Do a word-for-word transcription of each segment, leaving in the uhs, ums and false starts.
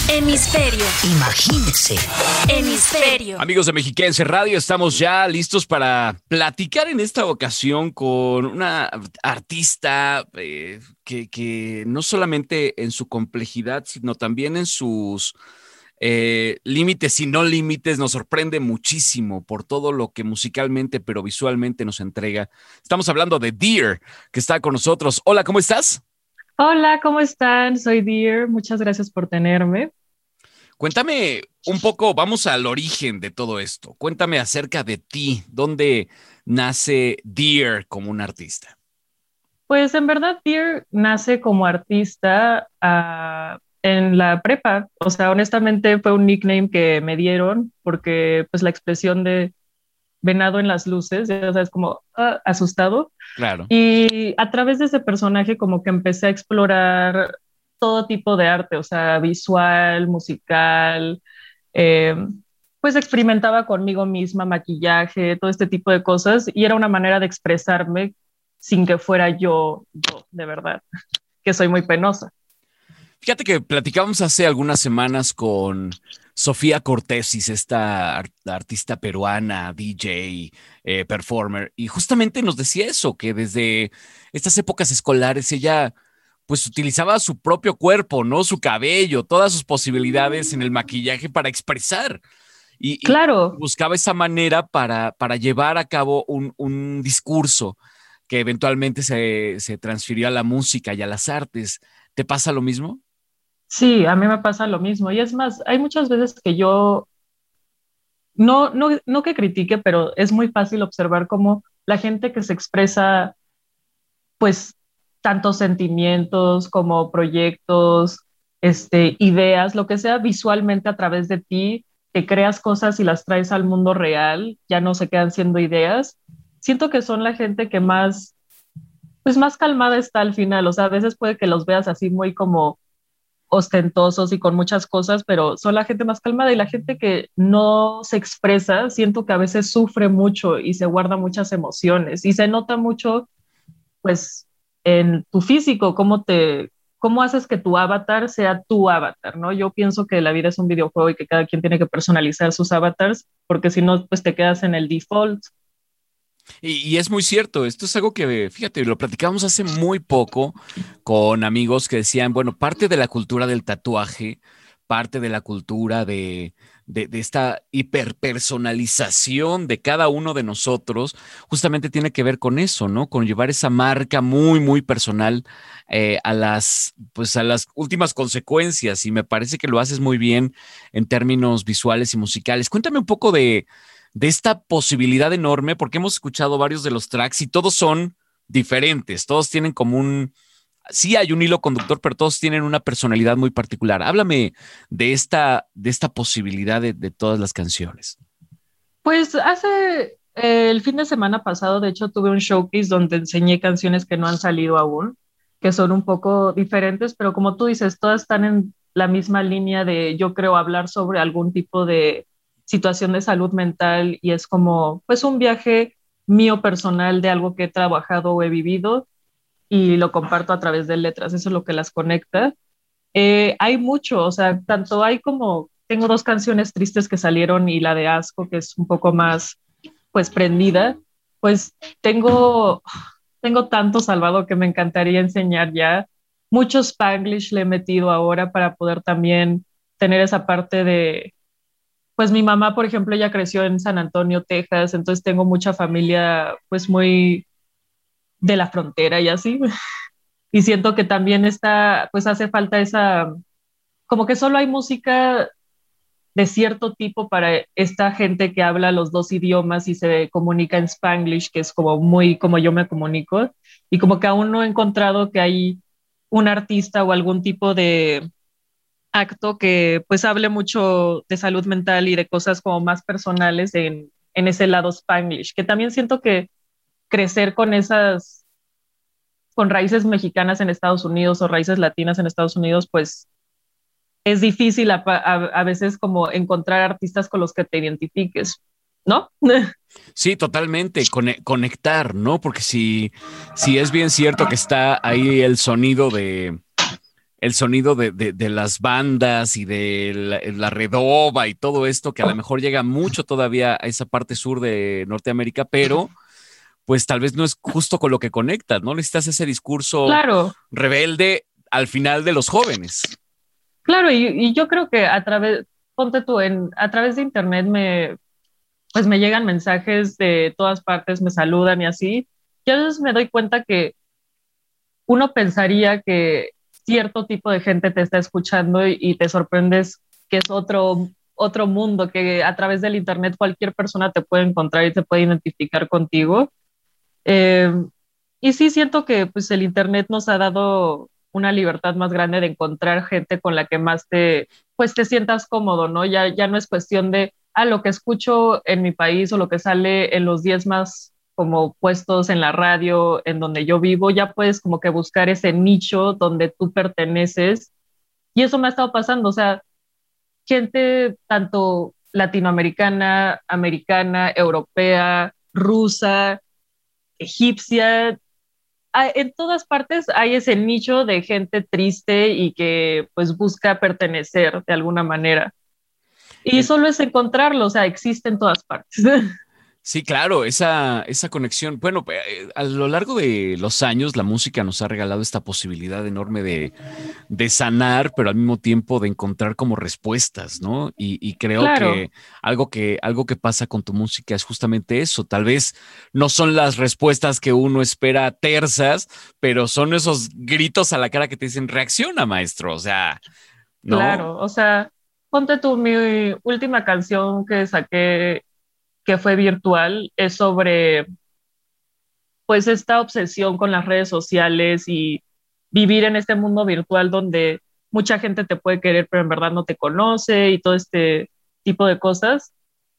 Hemisferio. Imagínese. Hemisferio. Amigos de Mexiquense Radio, estamos ya listos para platicar en esta ocasión con una artista eh, que, que no solamente en su complejidad, sino también en sus eh, límites y no límites nos sorprende muchísimo por todo lo que musicalmente, pero visualmente nos entrega. Estamos hablando de Dear, que está con nosotros. Hola, ¿cómo estás? Hola, ¿cómo están? Soy Dear, muchas gracias por tenerme. Cuéntame un poco, vamos al origen de todo esto. Cuéntame acerca de ti, ¿dónde nace Dear como un artista? Pues en verdad Dear nace como artista uh, en la prepa. O sea, honestamente fue un nickname que me dieron porque pues la expresión de venado en las luces, ya sabes, como uh, asustado. Claro. Y a través de ese personaje como que empecé a explorar todo tipo de arte, o sea, visual, musical, eh, pues experimentaba conmigo misma maquillaje, todo este tipo de cosas, y era una manera de expresarme sin que fuera yo, yo, de verdad, que soy muy penosa. Fíjate que platicábamos hace algunas semanas con Sofía Cortesis, esta art- artista peruana, D J, eh, performer, y justamente nos decía eso, que desde estas épocas escolares ella pues utilizaba su propio cuerpo, ¿no? Su cabello, todas sus posibilidades en el maquillaje para expresar. Y, y Claro. buscaba esa manera para, para llevar a cabo un, un discurso que eventualmente se, se transfirió a la música y a las artes. ¿Te pasa lo mismo? Sí, a mí me pasa lo mismo. Y es más, hay muchas veces que yo, no, no, no que critique, pero es muy fácil observar cómo la gente que se expresa, pues, tantos sentimientos como proyectos, este, ideas, lo que sea visualmente a través de ti, que creas cosas y las traes al mundo real, ya no se quedan siendo ideas. Siento que son la gente que más, pues más calmada está al final. O sea, a veces puede que los veas así muy como ostentosos y con muchas cosas, pero son la gente más calmada, y la gente que no se expresa, siento que a veces sufre mucho y se guarda muchas emociones, y se nota mucho pues en tu físico, cómo te, cómo haces que tu avatar sea tu avatar, ¿no? Yo pienso que la vida es un videojuego y que cada quien tiene que personalizar sus avatars, porque si no, pues te quedas en el default. Y, y es muy cierto, esto es algo que, fíjate, lo platicamos hace muy poco con amigos que decían, bueno, parte de la cultura del tatuaje, parte de la cultura de, de, de esta hiperpersonalización de cada uno de nosotros, justamente tiene que ver con eso, ¿no? Con llevar esa marca muy, muy personal eh, a las, pues a las últimas consecuencias, y me parece que lo haces muy bien en términos visuales y musicales. Cuéntame un poco de de esta posibilidad enorme, porque hemos escuchado varios de los tracks y todos son diferentes, todos tienen como un, sí hay un hilo conductor, pero todos tienen una personalidad muy particular. Háblame de esta, de esta posibilidad de, de todas las canciones. Pues hace eh, el fin de semana pasado, de hecho, tuve un showcase donde enseñé canciones que no han salido aún, que son un poco diferentes, pero como tú dices, todas están en la misma línea de, yo creo, hablar sobre algún tipo de situación de salud mental, y es como pues un viaje mío personal de algo que he trabajado o he vivido, y lo comparto a través de letras, eso es lo que las conecta. Eh, hay mucho, o sea, tanto hay como, tengo dos canciones tristes que salieron, y la de Asco, que es un poco más pues prendida, pues tengo, tengo tanto salvado que me encantaría enseñar ya. Mucho Spanglish le he metido ahora para poder también tener esa parte de, pues mi mamá, por ejemplo, ella creció en San Antonio, Texas, entonces tengo mucha familia pues muy de la frontera y así. Y siento que también está, pues hace falta esa, como que solo hay música de cierto tipo para esta gente que habla los dos idiomas y se comunica en Spanglish, que es como muy como yo me comunico, y como que aún no he encontrado que hay un artista o algún tipo de acto que pues hable mucho de salud mental y de cosas como más personales en, en ese lado Spanglish, que también siento que crecer con esas, con raíces mexicanas en Estados Unidos o raíces latinas en Estados Unidos, pues es difícil a, a, a veces como encontrar artistas con los que te identifiques, ¿no? Sí, totalmente, Cone- conectar, ¿no? Porque si, si es bien cierto que está ahí el sonido de el sonido de, de, de las bandas y de la, la redoba y todo esto, que a lo mejor llega mucho todavía a esa parte sur de Norteamérica, pero pues tal vez no es justo con lo que conectas, ¿no? Necesitas ese discurso Claro, rebelde al final de los jóvenes. claro, y, y yo creo que a través, ponte tú, en, a través de internet me, pues me llegan mensajes de todas partes, me saludan y así. Y a veces me doy cuenta que uno pensaría que cierto tipo de gente te está escuchando y, y te sorprendes que es otro, otro mundo, que a través del internet cualquier persona te puede encontrar y te puede identificar contigo. Eh, y sí siento que pues el internet nos ha dado una libertad más grande de encontrar gente con la que más te, pues te sientas cómodo, ¿no? Ya, ya no es cuestión de, ah, lo que escucho en mi país o lo que sale en los diez más como puestos en la radio en donde yo vivo, ya puedes como que buscar ese nicho donde tú perteneces. Y eso me ha estado pasando, o sea, gente tanto latinoamericana, americana, europea, rusa, egipcia, a- en todas partes hay ese nicho de gente triste y que pues busca pertenecer de alguna manera. Y En- solo es encontrarlo, o sea, existe en todas partes. Sí, claro, esa, esa conexión. Bueno, eh, a lo largo de los años, la música nos ha regalado esta posibilidad enorme de, de sanar, pero al mismo tiempo de encontrar como respuestas, ¿no? Y, y creo Claro, que algo que algo que pasa con tu música es justamente eso. Tal vez no son las respuestas que uno espera tersas, pero son esos gritos a la cara que te dicen, reacciona, maestro. O sea, ¿no? claro, o sea, ponte tú, mi última canción que saqué, que fue virtual, es sobre pues esta obsesión con las redes sociales y vivir en este mundo virtual donde mucha gente te puede querer, pero en verdad no te conoce y todo este tipo de cosas.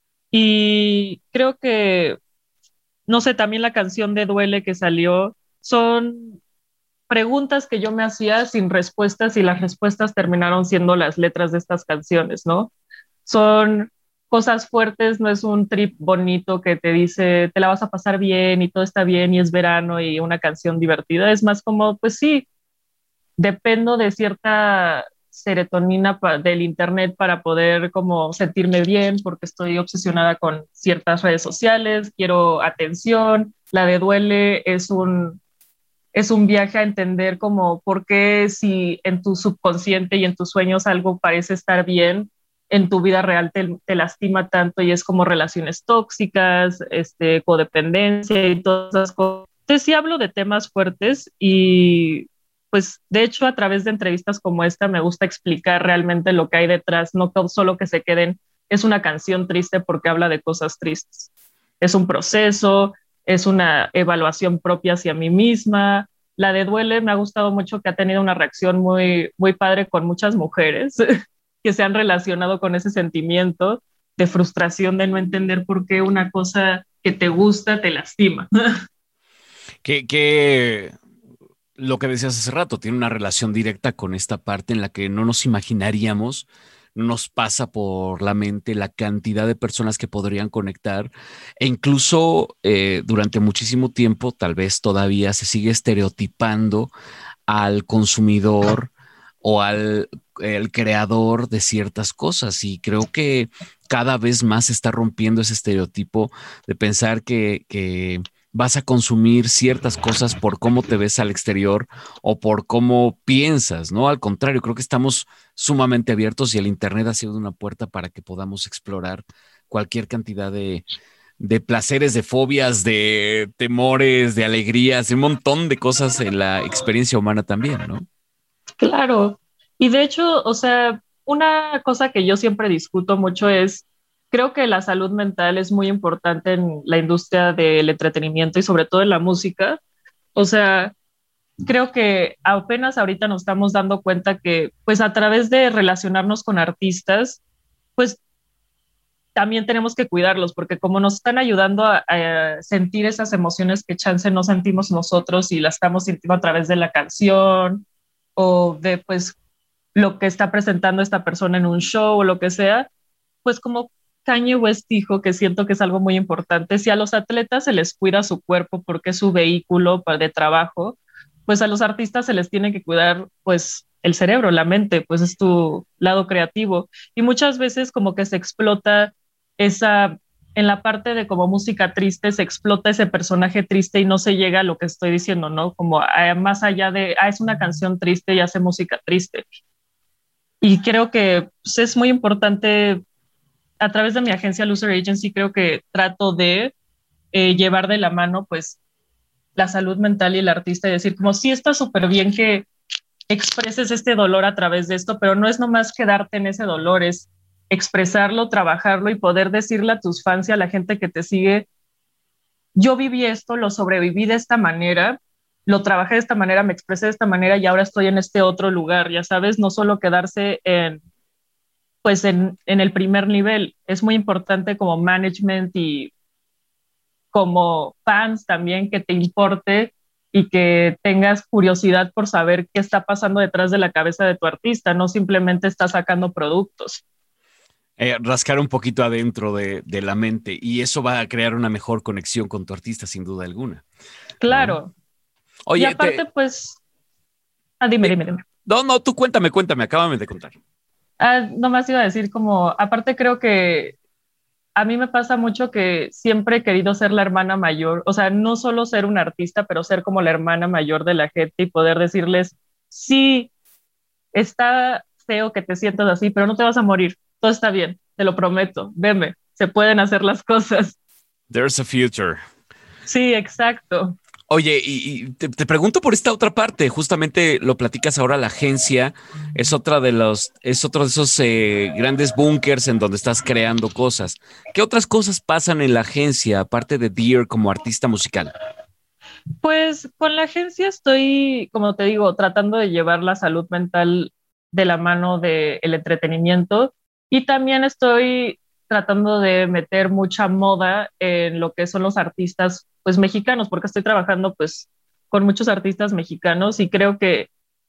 Y creo que, no sé, también la canción de Duele que salió, son preguntas que yo me hacía sin respuestas y las respuestas terminaron siendo las letras de estas canciones, ¿no? Son cosas fuertes, no es un trip bonito que te dice te la vas a pasar bien y todo está bien y es verano y una canción divertida, es más como, pues sí, dependo de cierta serotonina pa- del internet para poder como sentirme bien porque estoy obsesionada con ciertas redes sociales, quiero atención, la de Duele es un es un viaje a entender como por qué si en tu subconsciente y en tus sueños algo parece estar bien, en tu vida real te, te lastima tanto y es como relaciones tóxicas, este, codependencia y todas esas cosas. Entonces sí hablo de temas fuertes y pues de hecho a través de entrevistas como esta me gusta explicar realmente lo que hay detrás, no solo que se queden, es una canción triste porque habla de cosas tristes. Es un proceso, es una evaluación propia hacia mí misma. La de Duele me ha gustado mucho que ha tenido una reacción muy, muy padre con muchas mujeres que se han relacionado con ese sentimiento de frustración de no entender por qué una cosa que te gusta te lastima. Que, que lo que decías hace rato tiene una relación directa con esta parte en la que no nos imaginaríamos, no nos pasa por la mente la cantidad de personas que podrían conectar e incluso eh, durante muchísimo tiempo, tal vez todavía se sigue estereotipando al consumidor o al el creador de ciertas cosas y creo que cada vez más se está rompiendo ese estereotipo de pensar que, que vas a consumir ciertas cosas por cómo te ves al exterior o por cómo piensas, ¿no? Al contrario, creo que estamos sumamente abiertos y el Internet ha sido una puerta para que podamos explorar cualquier cantidad de, de placeres, de fobias, de temores, de alegrías, de un montón de cosas en la experiencia humana también, ¿no? Claro. Y de hecho, o sea, una cosa que yo siempre discuto mucho es, creo que la salud mental es muy importante en la industria del entretenimiento y sobre todo en la música. O sea, creo que apenas ahorita nos estamos dando cuenta que, pues a través de relacionarnos con artistas, pues también tenemos que cuidarlos, porque como nos están ayudando a, a sentir esas emociones que chance no sentimos nosotros y las estamos sintiendo a través de la canción o de pues lo que está presentando esta persona en un show o lo que sea, pues como Kanye West dijo, que siento que es algo muy importante, si a los atletas se les cuida su cuerpo porque es su vehículo de trabajo, pues a los artistas se les tiene que cuidar pues el cerebro, la mente, pues es tu lado creativo. Y muchas veces como que se explota esa, en la parte de como música triste, se explota ese personaje triste y no se llega a lo que estoy diciendo, ¿no? Como a, más allá de, ah, es una canción triste y hace música triste. Y creo que pues, es muy importante, a través de mi agencia Loser Agency, creo que trato de eh, llevar de la mano, pues, la salud mental y el artista y decir, como, sí está súper bien que expreses este dolor a través de esto, pero no es nomás quedarte en ese dolor, es expresarlo, trabajarlo y poder decirle a tus fans y a la gente que te sigue, yo viví esto, lo sobreviví de esta manera, lo trabajé de esta manera, me expresé de esta manera y ahora estoy en este otro lugar, ya sabes, no solo quedarse en, pues en, en el primer nivel, es muy importante como management y como fans también que te importe y que tengas curiosidad por saber qué está pasando detrás de la cabeza de tu artista, no simplemente está sacando productos. Eh, rascar un poquito adentro de, de la mente y eso va a crear una mejor conexión con tu artista sin duda alguna. Claro. ¿No? Oye, y aparte, te, pues... Ah, dime, te, dime, dime. No, no, tú cuéntame, cuéntame, acábame de contar. Ah, nomás iba a decir como, aparte creo que a mí me pasa mucho que siempre he querido ser la hermana mayor, o sea, no solo ser un artista, pero ser como la hermana mayor de la gente y poder decirles, sí, está feo que te sientas así, pero no te vas a morir, todo está bien, te lo prometo, veme, se pueden hacer las cosas. There's a future. Sí, exacto. Oye, y, y te, te pregunto por esta otra parte, justamente lo platicas ahora, la agencia es otra de los, es otro de esos eh, grandes búnkers en donde estás creando cosas. ¿Qué otras cosas pasan en la agencia, aparte de Dear como artista musical? Pues con la agencia estoy, como te digo, tratando de llevar la salud mental de la mano del entretenimiento y también estoy tratando de meter mucha moda en lo que son los artistas pues mexicanos, porque estoy trabajando pues con muchos artistas mexicanos y creo que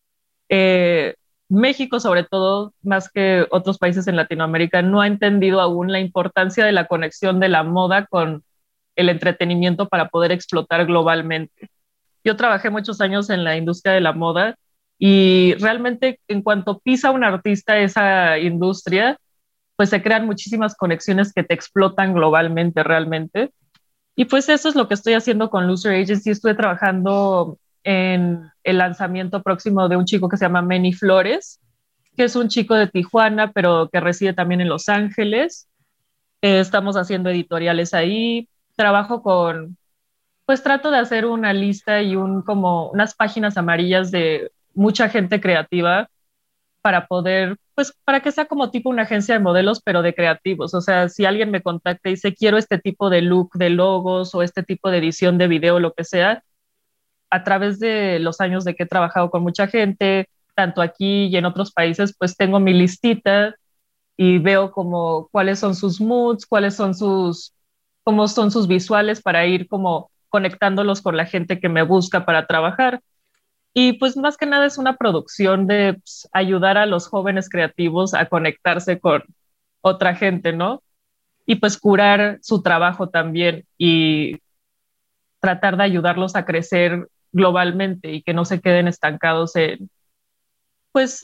eh, México sobre todo, más que otros países en Latinoamérica, no ha entendido aún la importancia de la conexión de la moda con el entretenimiento para poder explotar globalmente. Yo trabajé muchos años en la industria de la moda y realmente en cuanto pisa un artista esa industria, pues se crean muchísimas conexiones que te explotan globalmente realmente. Y pues eso es lo que estoy haciendo con Loser Agency. Estuve trabajando en el lanzamiento próximo de un chico que se llama Manny Flores, que es un chico de Tijuana, pero que reside también en Los Ángeles. Eh, estamos haciendo editoriales ahí. Trabajo con, pues trato de hacer una lista y un, como unas páginas amarillas de mucha gente creativa para poder, pues para que sea como tipo una agencia de modelos, pero de creativos. O sea, si alguien me contacta y dice, quiero este tipo de look de logos o este tipo de edición de video, lo que sea, a través de los años de que he trabajado con mucha gente, tanto aquí y en otros países, pues tengo mi listita y veo como cuáles son sus moods, cuáles son sus, cómo son sus visuales para ir como conectándolos con la gente que me busca para trabajar. Y pues más que nada es una producción de pues, ayudar a los jóvenes creativos a conectarse con otra gente, ¿no? Y pues curar su trabajo también y tratar de ayudarlos a crecer globalmente y que no se queden estancados en, pues,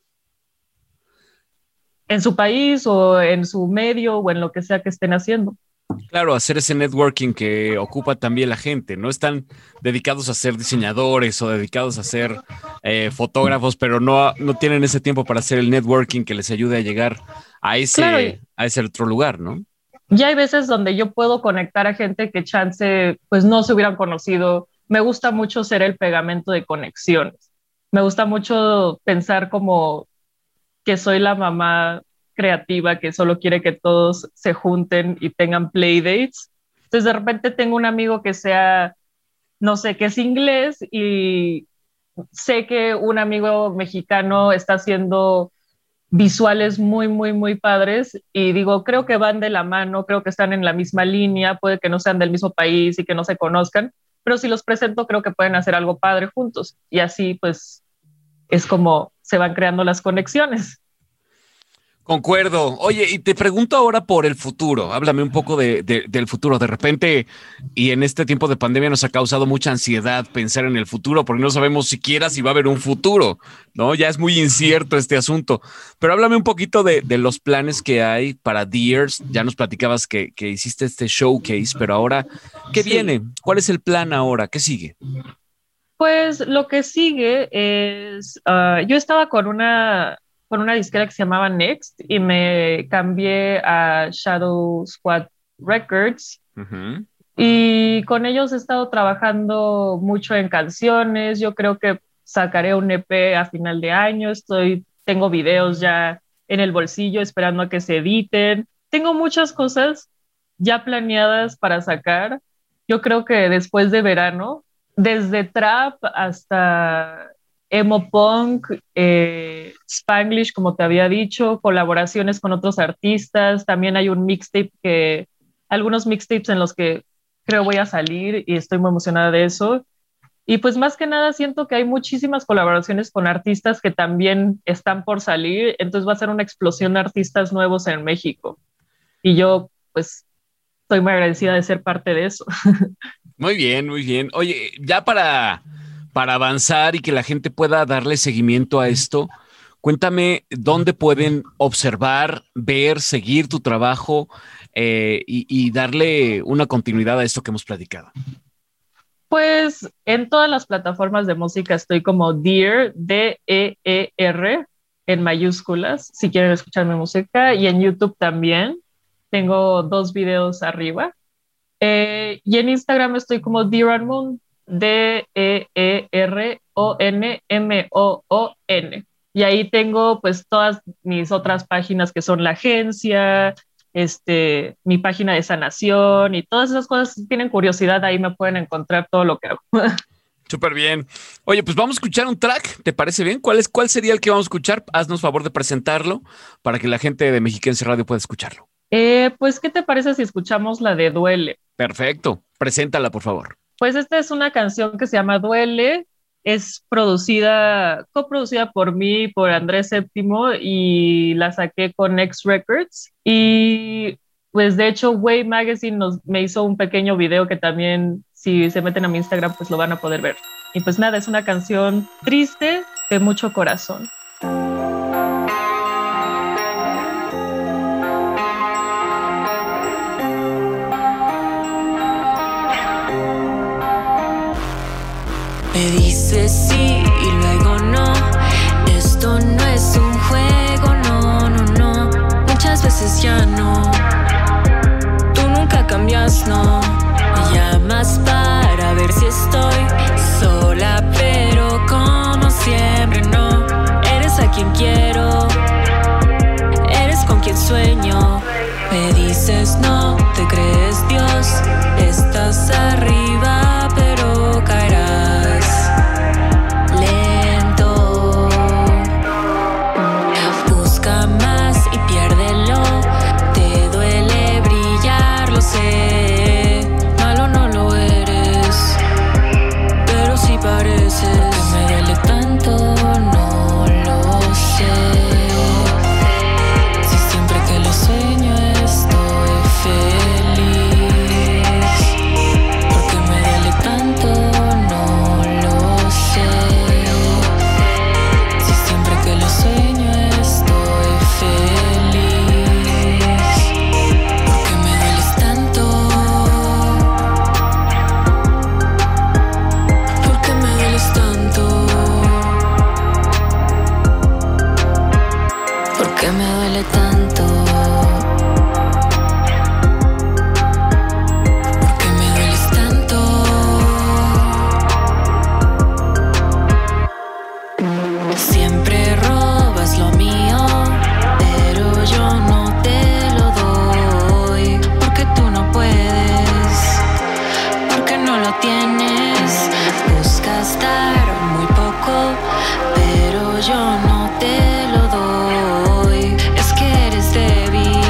en su país o en su medio o en lo que sea que estén haciendo. Claro, hacer ese networking que ocupa también la gente. No están dedicados a ser diseñadores o dedicados a ser eh, fotógrafos, pero no, no tienen ese tiempo para hacer el networking que les ayude a llegar a ese, claro, y, a ese otro lugar, ¿no? Ya hay veces donde yo puedo conectar a gente que chance pues no se hubieran conocido. Me gusta mucho ser el pegamento de conexiones. Me gusta mucho pensar como que soy la mamá creativa que solo quiere que todos se junten y tengan playdates. Entonces de repente tengo un amigo que sea, no sé, que es inglés y sé que un amigo mexicano está haciendo visuales muy, muy, muy padres y digo, creo que van de la mano, creo que están en la misma línea, puede que no sean del mismo país y que no se conozcan, pero si los presento creo que pueden hacer algo padre juntos y así pues es como se van creando las conexiones. Concuerdo. Oye, y te pregunto ahora por el futuro. Háblame un poco de, de, del futuro. De repente, y en este tiempo de pandemia nos ha causado mucha ansiedad pensar en el futuro, porque no sabemos siquiera si va a haber un futuro, ¿no? Ya es muy incierto este asunto. Pero háblame un poquito de, de los planes que hay para Dears. Ya nos platicabas que, que hiciste este showcase, pero ahora, ¿qué sí. viene? ¿Cuál es el plan ahora? ¿Qué sigue? Pues lo que sigue es, uh, yo estaba con una... con una disquera que se llamaba Next y me cambié a Shadow Squad Records. Uh-huh. Y con ellos he estado trabajando mucho en canciones. Yo creo que sacaré un E P a final de año. Estoy, tengo videos ya en el bolsillo esperando a que se editen. Tengo muchas cosas ya planeadas para sacar. Yo creo que después de verano, desde trap hasta emo punk, eh, Spanglish, como te había dicho, colaboraciones con otros artistas. También hay un mixtape que, algunos mixtapes en los que creo voy a salir y estoy muy emocionada de eso. Y pues más que nada siento que hay muchísimas colaboraciones con artistas que también están por salir, entonces va a ser una explosión de artistas nuevos en México. Y yo pues estoy muy agradecida de ser parte de eso. Muy bien, muy bien. Oye, ya para... para avanzar y que la gente pueda darle seguimiento a esto, cuéntame dónde pueden observar, ver, seguir tu trabajo eh, y, y darle una continuidad a esto que hemos platicado. Pues en todas las plataformas de música estoy como Dear, D E E R, en mayúsculas, si quieren escuchar mi música, y en YouTube también. Tengo dos videos arriba. Eh, y en Instagram estoy como Dear and Moon, D E E R O N M O O N. Y ahí tengo pues todas mis otras páginas que son la agencia, este, mi página de sanación y todas esas cosas. Si tienen curiosidad, ahí me pueden encontrar todo lo que hago. Súper bien. Oye, pues vamos a escuchar un track, ¿te parece bien? ¿Cuál es, cuál sería el que vamos a escuchar? Haznos favor de presentarlo para que la gente de Mexiquense Radio pueda escucharlo. Eh, pues, ¿qué te parece si escuchamos la de Duele? Perfecto. Preséntala, por favor. Pues esta es una canción que se llama Duele, es producida, coproducida por mí, por Andrés Séptimo, y la saqué con X Records. Y pues de hecho Way Magazine nos, me hizo un pequeño video que también, si se meten a mi Instagram, pues lo van a poder ver. Y pues nada, es una canción triste de mucho corazón. Me dices sí y luego no. Esto no es un juego, no, no, no. Muchas veces ya no. Tú nunca cambias, no. Me llamas para ver si estoy sola, pero como siempre no. Eres a quien quiero, eres con quien sueño. Me dices no, te crees Dios. Estás arriba, pero caerás. Malo no lo eres, pero si pareces. ¿Por qué me duele tanto? No lo sé. Si siempre que lo sueño estoy feliz. ¿Por qué me duele tanto? No lo sé. Si siempre que lo sueño estoy feliz. Que me duele tanto. ¿Por qué me dueles tanto? Siempre robas lo mío, pero yo no te lo doy. Porque tú no puedes, porque no lo tienes. Buscas dar muy poco, pero yo no te lo doy. Es que eres débil,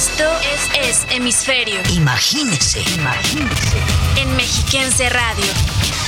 Esto es, es Hemisferio. Imagínese, imagínese. En Mexiquense Radio.